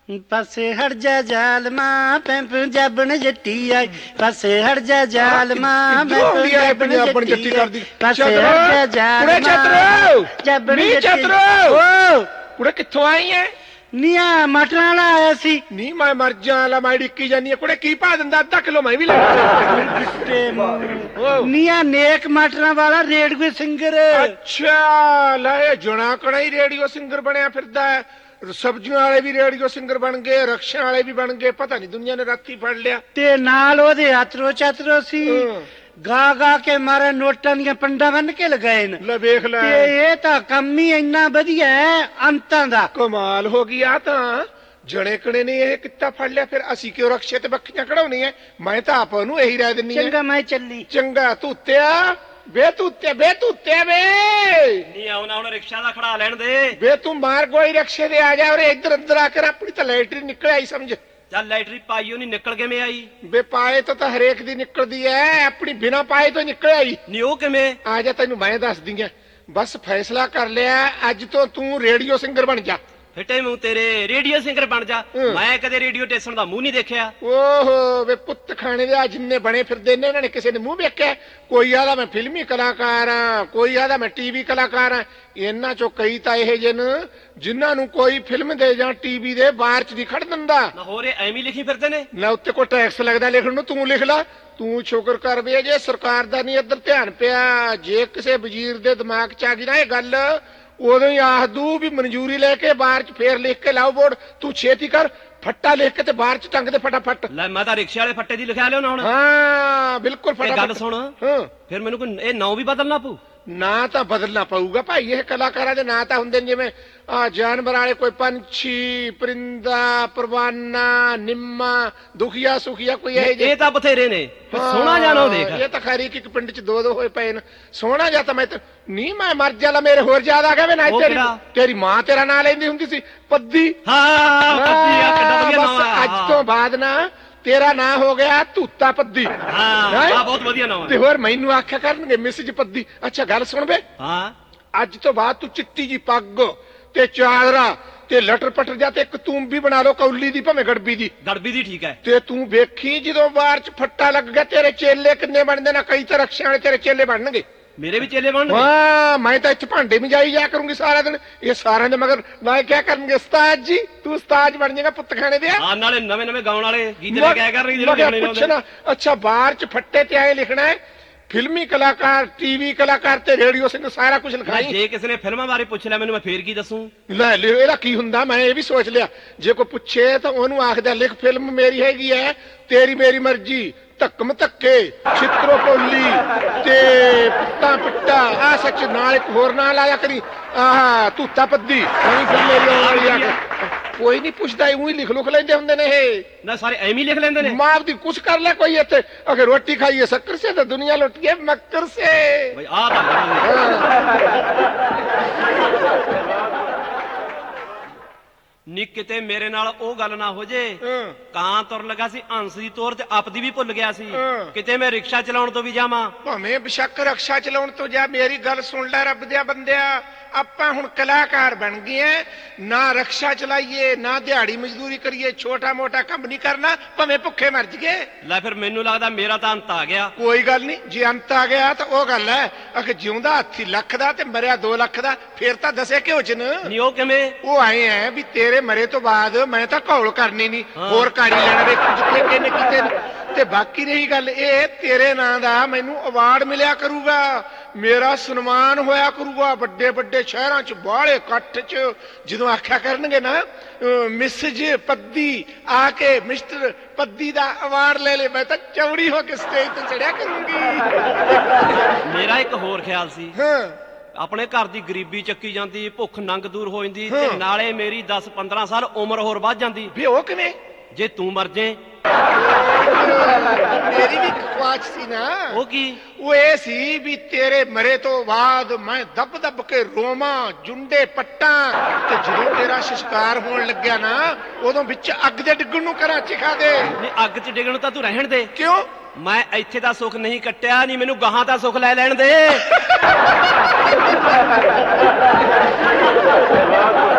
पासे हट जा जालमा मैं पंजाबन जट्टी आई पासे हट जा जालमा मैं पंजाबन जट्टी आई पासे हट जा जालमा पंजाबन जट्टी ओ कुड़े कित्थों आई है ਨੀਆ ਮਟਰਾਂ ਵਾਲਾ ਆਇਆ ਸੀ ਨੀ ਮੈਂ ਮਰ ਜਾ ਲਾ ਮੈਂ ਡਿੱਕੀ ਜਾਨੀ ਕੁੜੇ ਕੀ ਪਾ ਦਿੰਦਾ ਅੱਧਾ ਕਿਲੋ ਮੈਂ ਵੀ ਲੈ ਨੀਆ ਨੇਕ ਮਟਰਾਂ ਵਾਲਾ ਰੇਡੀਓ ਸਿੰਗਰ ਅੱਛਾ ਲੈ ਜੁਣਾ ਕੜਾ ਹੀ ਰੇਡੀਓ ਸਿੰਗਰ ਬਣਿਆ ਫਿਰਦਾ ਹੈ ਸਬਜ਼ੀਆਂ ਵਾਲੇ ਵੀ ਰੇਡੀਓ ਸਿੰਗਰ ਬਣ ਗਏ ਰਕਸ਼ਾ ਵਾਲੇ ਵੀ ਬਣ ਗਏ ਪਤਾ ਨਹੀਂ ਦੁਨੀਆ ਨੇ ਰਾਤੀ ਫੜ ਲਿਆ ਤੇ ਨਾਲ ਉਹਦੇ ਆਤਰੋ ਚਾਤਰੋ ਸੀ ਗਾ ਗਾ ਕੇ ਮਾਰੇ ਨੋਟਾਂ ਦੀਆਂ ਪੰਡਾਂ ਬੰਨ ਕੇ ਲਗਾਏ ਨੇ ਲੈ ਵੇਖ ਲੈ ਤੇ ਇਹ ਤਾਂ ਕੰਮ ਹੀ ਇੰਨਾ ਵਧੀਆ ਹੈ ਅੰਤਾਂ ਦਾ ਕਮਾਲ ਹੋ ਗਈ ਆ ਤਾਂ ਜਣੇ ਕਣੇ ਨੇ ਇਹ ਕਿੱਤਾ ਫੜ ਲਿਆ ਫਿਰ ਅਸੀਂ ਕਿਉਂ ਰਕਸ਼ੇ ਤੇ ਬੱਕੀਆਂ ਕਢਾਉਣੀ ਐ ਮੈਂ ਤਾਂ ਆਪ ਉਹਨੂੰ ਇਹੀ ਰਹਿ ਦਿੰਨੀ ਐ ਚੰਗਾ ਮੈਂ ਚੱਲੀ ਚੰਗਾ ਤੂਤਿਆ ਵੇ ਤੂਤੇ ਵੇ ਨਹੀਂ ਆਉਣਾ ਹੁਣ ਰਿਕਸ਼ਾ ਦਾ ਖੜਾ ਲੈਣ ਦੇ ਵੇ ਤੂੰ ਮਾਰ ਕੋਈ ਰਕਸ਼ੇ ਦੇ ਆ ਜਾ ਔਰ ਇੱਧਰ ਅੰਦਰ ਆ ਕੇ ਆਪਣੀ ਤਾਂ ਲੈਟਰੀ ਨਿਕਲ ਆਈ ਸਮਝ ਚੱਲ ਲੈਟਰੀ ਪਾਈ ਉਹ ਨਹੀਂ ਨਿਕਲ ਕਿਵੇਂ ਆਈ ਵੇ ਪਾਏ ਤਾਂ ਹਰੇਕ ਦੀ ਨਿਕਲਦੀ ਐ ਆਪਣੀ ਬਿਨਾ ਪਾਏ ਤੋਂ ਨਿਕਲ ਆਈ ਨਹੀਂ ਉਹ ਕਿਵੇਂ ਆ ਜਾ ਤੈਨੂੰ ਮੈਂ ਦੱਸ ਦਿੰਗਾ ਬਸ ਫੈਸਲਾ ਕਰ ਲਿਆ ਅੱਜ ਤੋਂ ਤੂੰ ਰੇਡੀਓ ਸਿੰਗਰ ਬਣ ਜਾ ਫਿੱਟੇ ਮੂੰਹ ਤੇਰੇ ਰੇਡੀਓ ਸਿੰਗਰ ਬਣ ਜਾ ਮੈਂ ਕਦੇ ਰੇਡੀਓ ਸਟੇਸ਼ਨ ਦਾ ਮੂੰਹ ਨਹੀਂ ਦੇਖਿਆ ਓਹੋ ਵੇ ਪੁੱਤ ਖਾਣੇ ਦੇ ਆ ਜਿੰਨੇ ਬਣੇ ਫਿਰਦੇ ਨੇ ਇਹਨਾਂ ਨੇ ਕਿਸੇ ਨੇ ਮੂੰਹ ਵੇਖਿਆ ਕੋਈ ਆਦਾ ਮੈਂ ਫਿਲਮੀ ਕਲਾਕਾਰ ਆ ਕੋਈ ਆਦਾ ਮੈਂ ਟੀਵੀ ਕਲਾਕਾਰ ਆ ਇਹਨਾਂ ਚੋਂ ਕਈ ਤਾਂ ਇਹ ਜਿਹਨ ਜਿਨ੍ਹਾਂ ਨੂੰ ਕੋਈ ਫਿਲਮ ਦੇ ਜਾਂ ਟੀਵੀ ਦੇ ਬਾਹਰ ਚ ਨਹੀਂ ਖੜ ਦਿੰਦਾ ਨਾ ਹੋਰ ਐਵੇਂ ਲਿਖੀ ਫਿਰਦੇ ਨੇ ਨਾ ਉੱਤੇ ਕੋਈ ਟੈਕਸ ਲੱਗਦਾ ਲਿਖਣ ਨੂੰ ਤੂੰ ਲਿਖ ਲਾ ਤੂੰ ਸ਼ੁਕਰ ਕਰ ਵੇ ਜੇ ਸਰਕਾਰ ਦਾ ਨਹੀਂ ਇੱਧਰ ਧਿਆਨ ਪਿਆ ਜੇ ਕਿਸੇ ਵਜ਼ੀਰ ਦੇ ਦਿਮਾਗ ਚ ਆ ਗਈ ਨਾ ਇਹ ਗੱਲ ਉਦੋਂ ਹੀ ਆਖ ਦੂ ਵੀ ਮਨਜ਼ੂਰੀ ਲੈ ਕੇ ਬਾਹਰ ਚ ਫੇਰ ਲਿਖ ਕੇ ਲਾਓ ਬੋਰਡ ਤੂੰ ਛੇਤੀ ਕਰ ਫੱਟਾ ਲਿਖ ਕੇ ਤੇ ਬਾਹਰ ਚ ਟੰਗ ਦੇ ਫਟਾਫਟ ਲੈ ਮੈਂ ਤਾਂ ਰਿਕਸ਼ੇ ਵਾਲੇ ਫੱਟੇ ਦੀ ਲਿਖਿਆ ਲਿਓ ਨਾ ਹੁਣ ਹਾਂ ਬਿਲਕੁਲ ਫਟਾਫਟ ਗੱਲ ਸੁਣ ਹਾਂ ਫਿਰ ਮੈਨੂੰ ਕੋਈ ਇਹ ਨਾਂ ਵੀ ਬਦਲਣਾ ਪਊ ਨਾ ਤਾਂ ਬਦਲਣਾ ਪਊਗਾ ਭਾਈ ਇਹ ਕਲਾਕਾਰਾਂ ਦੇ ਨਾਂ ਤਾਂ ਹੁੰਦੇ ਨੇ ਜਿਵੇਂ ਆ ਜਾਨਵਰ ਵਾਲੇ ਕੋਈ ਪੰਛੀ ਪਰਿੰਦਾ ਪਰਵਾਨਾ ਨਿੰਮਾ ਦੁਖੀਆ ਸੁਖੀਆ ਕੋਈ ਇਹ ਤਾਂ ਬਥੇਰੇ ਨੇ ਸੋਹਣਾ ਜਾਣਾ ਉਹ ਦੇਖ ਇਹ ਤਾਂ ਖੈਰ ਇੱਕ ਪਿੰਡ ਚ ਦੋ ਹੋਏ ਪਏ ਨੇ ਸੋਹਣਾ ਜਾਂ ਤਾਂ ਮੈਂ ਨਹੀਂ ਮੈਂ ਮਰ ਜਾਲਾ ਮੇਰੇ ਹੋਰ ਯਾਦ ਆ ਗਿਆ ਵੇ ਨਾ ਤੇਰੀ ਮਾਂ ਤੇਰਾ ਨਾਂ ਲੈਂਦੀ ਹੁੰਦੀ ਸੀ ਪੱਦੀ ਹਾਂ ਪੱਦੀ ਆ ਕਿੰਨਾ ਵਧੀਆ ਨਾਮ ਆ ਅੱਜ ਤੋਂ ਬਾਅਦ ਨਾ ਤੇਰਾ ਨਾਂ ਹੋ ਗਿਆ ਧੂਤਾ ਪੱਦੀ ਹਾਂ ਬਹੁਤ ਵਧੀਆ ਨਾਮ ਤੇ ਹੋਰ ਮੈਨੂੰ ਆਖਿਆ ਕਰਨਗੇ ਮਿਸਜ ਪੱਦੀ ਅੱਛਾ ਗੱਲ ਸੁਣ ਵੇ ਹਾਂ ਅੱਜ ਤੋਂ ਬਾਅਦ ਤੂੰ ਚਿੱਟੀ ਜੀ ਪੱਗ ਤੇ ਚਾਦਰਾ ਤੇ ਲਟਰ ਪਟਰ ਜਾ ਤੇ ਇੱਕ ਤੂੰਬੀ ਬਣਾ ਲਓ ਕੌਲੀ ਦੀ ਭਾਵੇਂ ਗੜਬੀ ਦੀ ਠੀਕ ਹੈ ਤੇ ਤੂੰ ਵੇਖੀ ਜਦੋਂ ਬਾਹਰ ਚ ਫੱਟਾ ਲੱਗ ਗਿਆ ਤੇਰੇ ਚੇਲੇ ਕਿੰਨੇ ਬਣਦੇ ਨਾ ਕਈ ਤਾਂ ਰਕਸ਼ਿਆਂ ਵਾਲੇ ਤੇਰੇ ਚੇਲੇ ਬਣਨਗੇ ਮੇਰੇ ਵੀ ਚੇਲੇ ਬਣਨਗੇ ਹਾਂ ਮੈਂ ਤਾਂ ਇੱਥੇ ਭਾਂਡੇ ਮਜਾਈ ਜਾ ਕਰੂੰਗੀ ਸਾਰਾ ਦਿਨ ਇਹ ਸਾਰਿਆਂ ਦੇ ਮਗਰ ਨਾ ਕਿਆ ਕਰਨਗੇ ਉਸਤਾਦ ਜੀ ਤੂੰ ਉਸਤਾਦ ਬਣ ਜਾਏਗਾ ਪੁੱਤ ਖਾਣੇ ਦੇ ਹਾਂ ਨਾਲੇ ਨਵੇਂ ਗਾਉਣ ਵਾਲੇ ਗੀਤ ਲੈ ਕੇ ਆਇਆ ਕਰਨਗੇ ਜਿਹੜੇ ਪੁੱਛਣਾ ਅੱਛਾ ਬਾਹਰ ਚ ਫੱਟੇ ਤੇ ਆਏ ਲਿਖਣਾ ਹੈ ਫਿਲਮੀ ਕਲਾਕਾਰ ਟੀਵੀ ਕਲਾਕਾਰ ਤੇ ਰੇਡੀਓ ਸਿੰਗਰ ਸਾਰਾ ਕੁਝ ਲਿਖਾਈ ਜੇ ਕਿਸੇ ਨੇ ਫਿਲਮਾਂ ਬਾਰੇ ਪੁੱਛ ਲਿਆ ਮੈਨੂੰ ਮੈਂ ਫੇਰ ਕੀ ਦੱਸੂ ਲੈ ਇਹਦਾ ਕੀ ਹੁੰਦਾ ਮੈਂ ਇਹ ਵੀ ਸੋਚ ਲਿਆ ਜੇ ਕੋਈ ਪੁੱਛੇ ਤਾਂ ਉਹਨੂੰ ਆਖਦਾ ਲਿਖ ਫਿਲਮ ਮੇਰੀ ਹੈਗੀ ਹੈ ਤੇਰੀ ਮੇਰੀ ਮਰਜ਼ੀ ਧੱਕਮ ਧੱਕੇ ਛਿੱਤਰੋ ਕੋਲੀ ਤੇ ਪੁੱਤਾਂ ਪਿੱਟਾ ਆ ਸੱਚ ਨਾਲ ਇੱਕ ਹੋਰ ਨਾਂ ਲਾਇਆ ਕਰੀ ਆਹ ਧੂਤਾ ਪੱਦੀ ਕੋਈ ਨਹੀਂ ਪੁੱਛਦਾ ਉਹੀ ਲਿਖ ਲੁਖ ਲੈਂਦੇ ਹੁੰਦੇ ਨੇ ਇਹ ਨਾ ਸਾਰੇ ਐਵੇਂ ਲਿਖ ਲੈਂਦੇ ਨੇ ਮਾਂ ਦੀ ਕੁਛ ਕਰ ਲੈ ਕੋਈ ਇੱਥੇ ਅਗਰ ਰੋਟੀ ਖਾਈਏ ਸ਼ੱਕਰ ਸੇ ਤਾਂ ਦੁਨੀਆ ਲੁੱਟ ਗਈ ਮੱਕਰ ਸੇ ਬਈ ਆ ਤਾਂ ਨੀ ਕਿਤੇ ਮੇਰੇ ਨਾਲ ਉਹ ਗੱਲ ਨਾ ਹੋ ਜੇ ਕਾਂ ਤੁਰ ਲਗਾ ਸੀ ਹੰਸ ਦੀ ਤੋਰ ਤੇ ਆਪਦੀ ਵੀ ਭੁੱਲ ਗਿਆ ਸੀ ਕਿਤੇ ਮੈਂ ਰਿਕਸ਼ਾ ਚਲਾਉਣ ਤੋਂ ਵੀ ਜਾਵਾਂ ਭਾਵੇਂ ਬੇਸ਼ੱਕ ਰਕਸ਼ਾ ਚਲਾਉਣ ਤੋਂ ਜਾ ਮੇਰੀ ਗੱਲ ਸੁਣ ਲੈ ਰੱਬ ਦਿਆ ਬੰਦਿਆ ਆਪਾਂ ਹੁਣ ਕਲਾਕਾਰ ਬਣ ਗਏ ਐ ਨਾ ਰਕਸ਼ਾ ਚਲਾਈਏ ਨਾ ਦਿਹਾੜੀ ਮਜ਼ਦੂਰੀ ਕਰੀਏ ਛੋਟਾ ਮੋਟਾ ਕੰਮ ਨਹੀਂ ਕਰਨਾ ਭਾਵੇਂ ਭੁੱਖੇ ਮਰ ਜੀਏ ਲੈ ਫਿਰ ਮੈਨੂੰ ਲੱਗਦਾ ਮੇਰਾ ਤਾਂ ਅੰਤ ਆ ਗਿਆ ਕੋਈ ਗੱਲ ਨਹੀਂ ਜੇ ਅੰਤ ਆ ਗਿਆ ਤਾਂ ਉਹ ਗੱਲ ਹੈ ਅਖੇ ਜਿਉਂਦਾ ਹਾਥੀ ਲੱਖ ਦਾ ਤੇ ਮਰਿਆ 2 ਲੱਖ ਦਾ ਫੇਰ ਤਾਂ ਦੱਸੇ ਕਿਉਂ ਚ ਨਹੀਂ ਉਹ ਕਿਵੇਂ ਉਹ ਆਏ ਐ ਵੀ ਤੇਰੇ ਮਰੇ ਤੋਂ ਬਾਅਦ ਮੈਂ ਤਾਂ ਘੌਲ ਕਰਨੀ ਨਹੀਂ ਹੋਰ ਕਾੜੀ ਲੈਣਾ ਵੇ ਜਿੱਥੇ ਕਿਨੇ ਕਿਤੇ ਤੇ ਬਾਕੀ ਰਹੀ ਗੱਲ ਇਹ ਤੇਰੇ ਨਾਂ ਦਾ ਮੈਨੂੰ ਅਵਾਰਡ ਮਿਲਿਆ ਕਰੂਗਾ ਮੇਰਾ ਸਨਮਾਨ ਹੋਇਆ ਕਰੂਗਾ ਵੱਡੇ ਵੱਡੇ ਸ਼ਹਿਰਾਂ ਚ ਬਾਹਲੇ ਇਕੱਠ ਚ ਜਦੋਂ ਆਖਿਆ ਕਰਨਗੇ ਨਾ ਮਿਸਜ ਪੱਦੀ ਆ ਕੇ ਮਿਸਟਰ ਪੱਦੀ ਦਾ ਅਵਾਰਡ ਲੈ ਲੈ ਮੈਂ ਤਾਂ ਚੌੜੀ ਹੋ ਕੇ ਸਟੇਜ ਤੇ ਚੜਿਆ ਕਰੂੰਗੀ ਮੇਰਾ ਇੱਕ ਹੋਰ ਖਿਆਲ ਸੀ ਆਪਣੇ ਘਰ ਦੀ ਗਰੀਬੀ ਚੱਕੀ ਜਾਂਦੀ ਭੁੱਖ ਨੰਗ ਦੂਰ ਹੋ ਜਾਂਦੀ ਤੇ ਨਾਲੇ ਮੇਰੀ 10-15 ਸਾਲ ਉਮਰ ਹੋਰ ਵੱਧ ਜਾਂਦੀ ਵੀ ਉਹ ਕਿਵੇਂ ਜੇ ਤੂੰ ਮਰ ਜੇ ਮੇਰੀ ਵੀ ਖੁਆਇਸ਼ ਸੀ ਨਾ ਉਹ ਕੀ ਉਹ ਇਹ ਸੀ ਵੀ ਤੇਰੇ ਮਰੇ ਤੋਂ ਬਾਅਦ ਮੈਂ ਦੱਬ ਦੱਬ ਕੇ ਰੋਵਾਂ ਜੁੰਡੇ ਪੱਟਾਂ ਤੇ ਜਦੋਂ ਤੇਰਾ ਸੰਸਕਾਰ ਹੋਣ ਲੱਗਿਆ ਨਾ ਉਦੋਂ ਵਿੱਚ ਅੱਗ ਦੇ ਡਿੱਗਣ ਨੂੰ ਕਰਾਂ ਚਿਖਾ ਦੇ ਨਹੀਂ ਅੱਗ 'ਚ ਡਿੱਗਣ ਤਾਂ ਤੂੰ ਰਹਿਣ ਦੇ ਕਿਉਂ ਮੈਂ ਇੱਥੇ ਦਾ ਸੁੱਖ ਨਹੀਂ ਕੱਟਿਆ ਨਹੀਂ ਮੈਨੂੰ ਗਾਹਾਂ ਦਾ ਸੁੱਖ ਲੈ ਲੈਣ ਦੇ